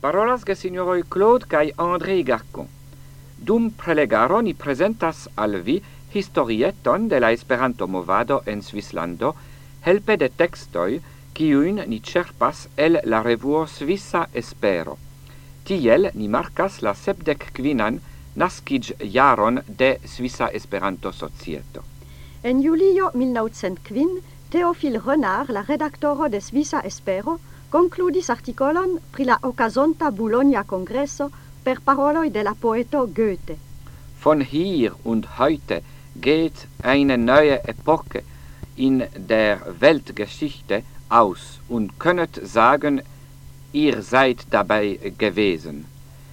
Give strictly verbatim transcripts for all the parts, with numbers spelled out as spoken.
Parolas ge signoroi Claude kai André Garcon. Dum prelegaro ni presentas al vi historieton de la Esperanto movado en Svislando, helpe de textoi kiujn ni ĉerpas el la revuo Svisa Espero. Tiel ni markas la sepdek kvinan naskiĝjaron de Svisa Esperanto Societo. En julio mil novcent kvin, Théophile Renard, la redaktoro de Svisa Espero, concludis artikolon pri la okazonta Bologna Kongreso per paroloj de la poeto Goethe. Von hier und heute geht eine neue Epoche in der Weltgeschichte aus und könnet sagen, ihr seid dabei gewesen.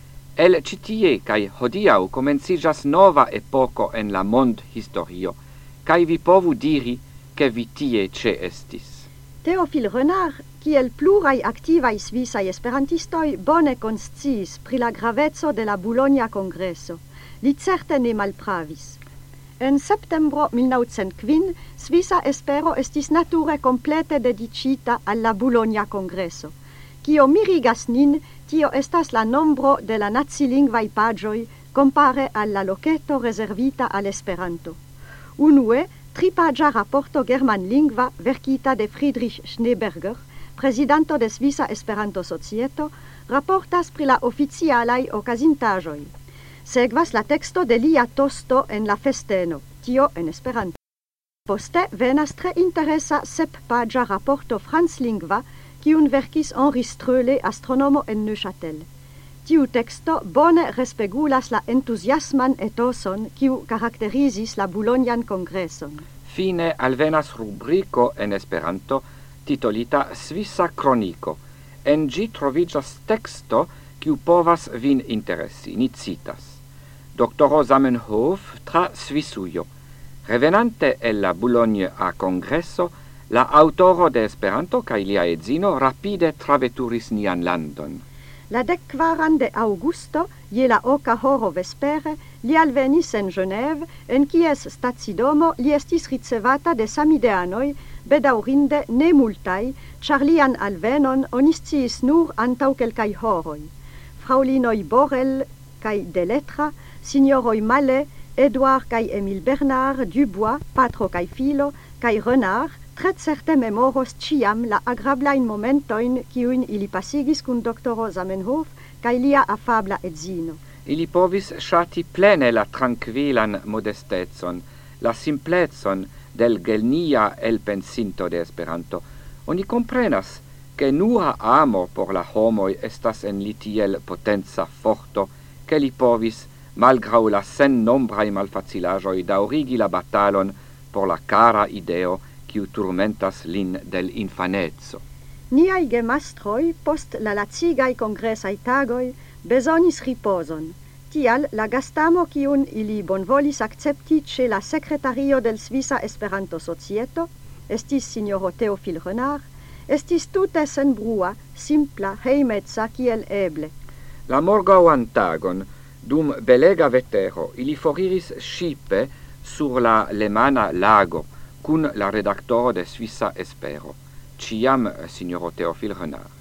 El ĉi tie kaj hodiaŭ komenciĝas nova epoko en la mondhistorio, kaj vi povu diri, ke vi tie ĉeestis. Théophile Renard, kiel pluraj aktivaj svisaj esperantistoj bone konsciis pri la graveco de la Bologna Kongreso. Li certe ne malpravis. En septembro mil novcent kvin, Svisa Espero estis nature komplete dedicita al la Bologna Kongreso. Kio mirigas nin, tio estas la nombro de la nacilingvaj paĝoj compare al la loketo rezervita al Esperanto. Unue, tripaĝa raporto germanlingva verkita de Friedrich Schneeberger, prezidanto de Svisa Esperanto Societo, raportas pri la oficialaj okazintaĵoj. Sekvas la teksto de lia tosto en la festeno, tio en Esperanto. Poste venas tre interesa seppaĝa raporto franclingva, kiun verkis Henri Ströle, astronomo en Neuchâtel. Tiu teksto bone respegulas la entuziasman etoson kiu karakterizis la Bolognan Kongreson. Fine alvenas rubriko en Esperanto titolita Svisa Kroniko. En ĝi troviĝas teksto kiu povas vin interesi. Ni citas. Doktoro Zamenhof tra Svisujo. Revenante el la Bologna Kongreso, la autoro de Esperanto kaj lia edzino rapide traveturis nian landon. La dekkvaran de aŭgusto, je la oka horo vespere, li alvenis en Genève, en kies stacidomo li estis ricevata de samideanoj, bedaŭrinde ne multaj, ĉar lian alvenon oni sciis nur antaŭ kelkaj horoj. Fraŭlinoj Borel kaj Deletra, signoroj Mallet, Edouard kaj Émile Bernard, Dubois, patro kaj filo, kaj Renard, tre certe memoros ciam la agrablajn momentojn kiujn ili pasigis kun doktoro Zamenhof kaj lia afabla edzino. Ili povis ŝati plene la trankvilan modestecon, la simplecon del genia elpensinto de Esperanto. Oni komprenas, ke nura amo por la homoj estas en li tiel potenca forto, ke li povis, malgraŭ la sennombraj malfacilaĵoj, daŭrigi la batalon por la kara ideo kiu turmentas lin del infaneco. Niaj gemastroj post la lacigaj kongresaj tagoj bezonis ripozon. Tial la gastamo kiun ili bonvolis akcepti ĉe la sekretario del Svisa Esperanto Societo, estis signoro Théophile Renard, estis tute senbrua, simpla, hejmeca kiel eble. La morgaŭan tagon, dum belega vetero, ili foriris ŝipe sur la Lemana Lago, kun la redaktoro de Svisa Espero, ciam signoro Théophile Renard.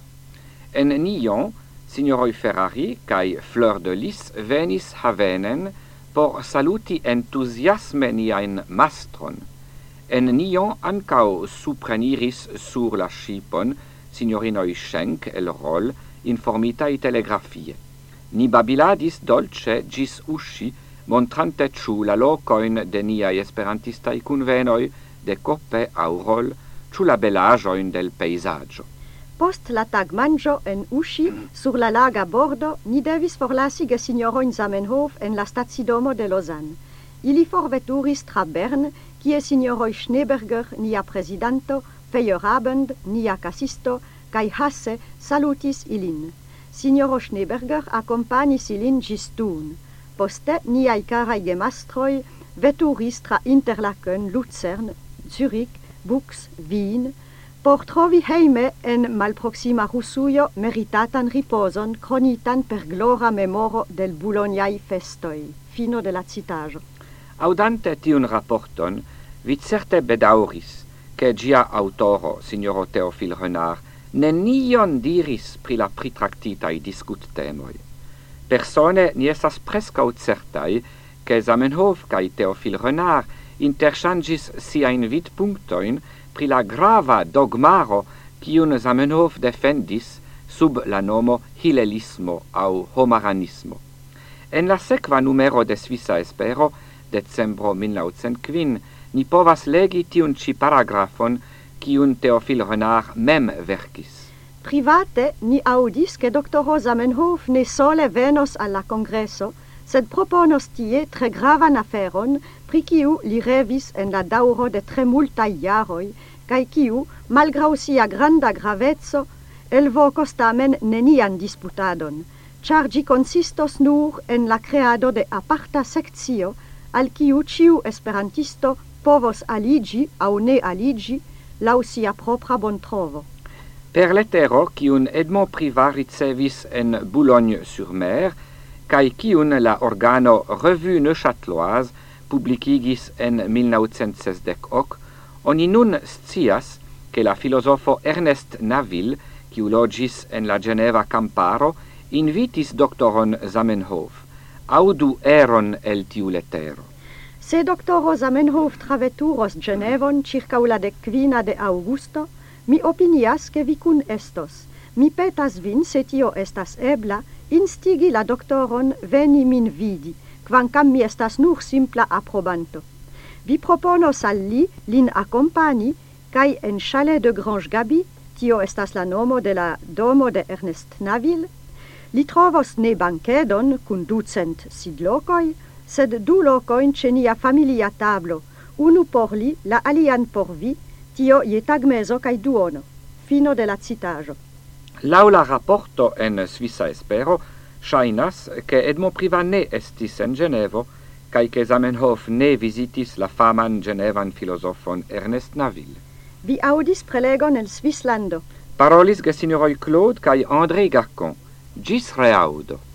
En Nyon, signoroj Ferrari kaj Fleur de Lis venis havenen por saluti entuziasme niajn mastron. En Nyon ankaŭ supreniris sur la ŝipon signorinoj Schenk el Roll, informitaj telegrafie. Ni babiladis dolĉe ĝis uŝi, montrante ĉu la lokojn de niaj esperantistaj kunvenoj, de Coppe aŭ Roll, ĉu la belaĵojn del pejzaĝo. Post la tagmanĝo en Uŝi, sur la laga bordo, ni devis forlasi gesignorojn Zamenhof en la stacidomo de Lausanne. Ili forveturis tra Bern, kie signoroj Schneeberger, nia prezidanto, Feyerabend, nia kasisto, kaj Hasse salutis ilin. Signoro Schneeberger akompanis ilin ĝis Thun. Poste niaj karaj gemastroj veturis tra Interlaken, Luzern, Zurich, Bux, Wien, por trovi hejme en malproksima Rusujo meritatan ripozon kronitan per glora memoro del Bolognaj festoj. Fino de la citaĵo. Aŭdante tiun raporton, vi certe bedaŭris, ke ĝia aŭtoro, signoro Théophile Renard, nenion diris pri la pritractitai discut temoi. Persone ni estas prescau certai che Zamenhof cae Théophile Renard interchangis siain vit punctoin pri la grava dogmaro cium Zamenhof defendis sub la nomo Hilelismo au Homaranismo. En la sequa numero de Svissa Espero, decembro mil novecent quin, ni povas legi tiun ci paragrafon cium Théophile Renard mem vercis. Private ni audis che doctoro Zamenhof ne sole venos alla congresso, sed proponos tie tre gravan aferon, pri ciu li revis en la dauro de tre multai jaroi, cae ciu, malgrau sia granda gravezzo, elvocos tamen nenian disputadon, char gi consistos nur en la creado de aparta sectio, al ciu ciu esperantisto povos aligi au ne aligi, lau sia propra bon trovo. Per lettero cium Edmond Privat ricevis en Boulogne-sur-Mer, cae cium la organo Revue Neuchâteloise publicigis en mil novecent sesdec-oc, oni nun scias che la filosofo Ernest Naville, quiu logis en la Geneva Camparo, invitis doctoron Zamenhof. Audu eron el tiu lettero. Se doctoro Zamenhof traveturos Genevon circa la decquina de Augusto, mi opinias che vi cun estos. Mi petas vin, se tio estas ebla, instigi la doctoron veni min vidi, quancam mi estas nur simpla approbanto. Vi proponos al li lin accompani, cae en chalet de Grange Gaby, tio estas la nomo de la domo de Ernest Naville, li trovos ne banquedon cun ducent sidlocoi, sed du locoin ce nia familia tablo, unu por li, la alian por vi, tio je tagmeso cae duono. Fino de la citajo. Lau la rapporto en Svissa Espero, shainas che Edmond Privat ne estis en Genevo, cae che Zamenhof ne visitis la faman genevan filosofon Ernest Naville. Vi audis prelegon el Svislando. Parolis ge signoroi Claude cae André Garcon. Gis reaudo.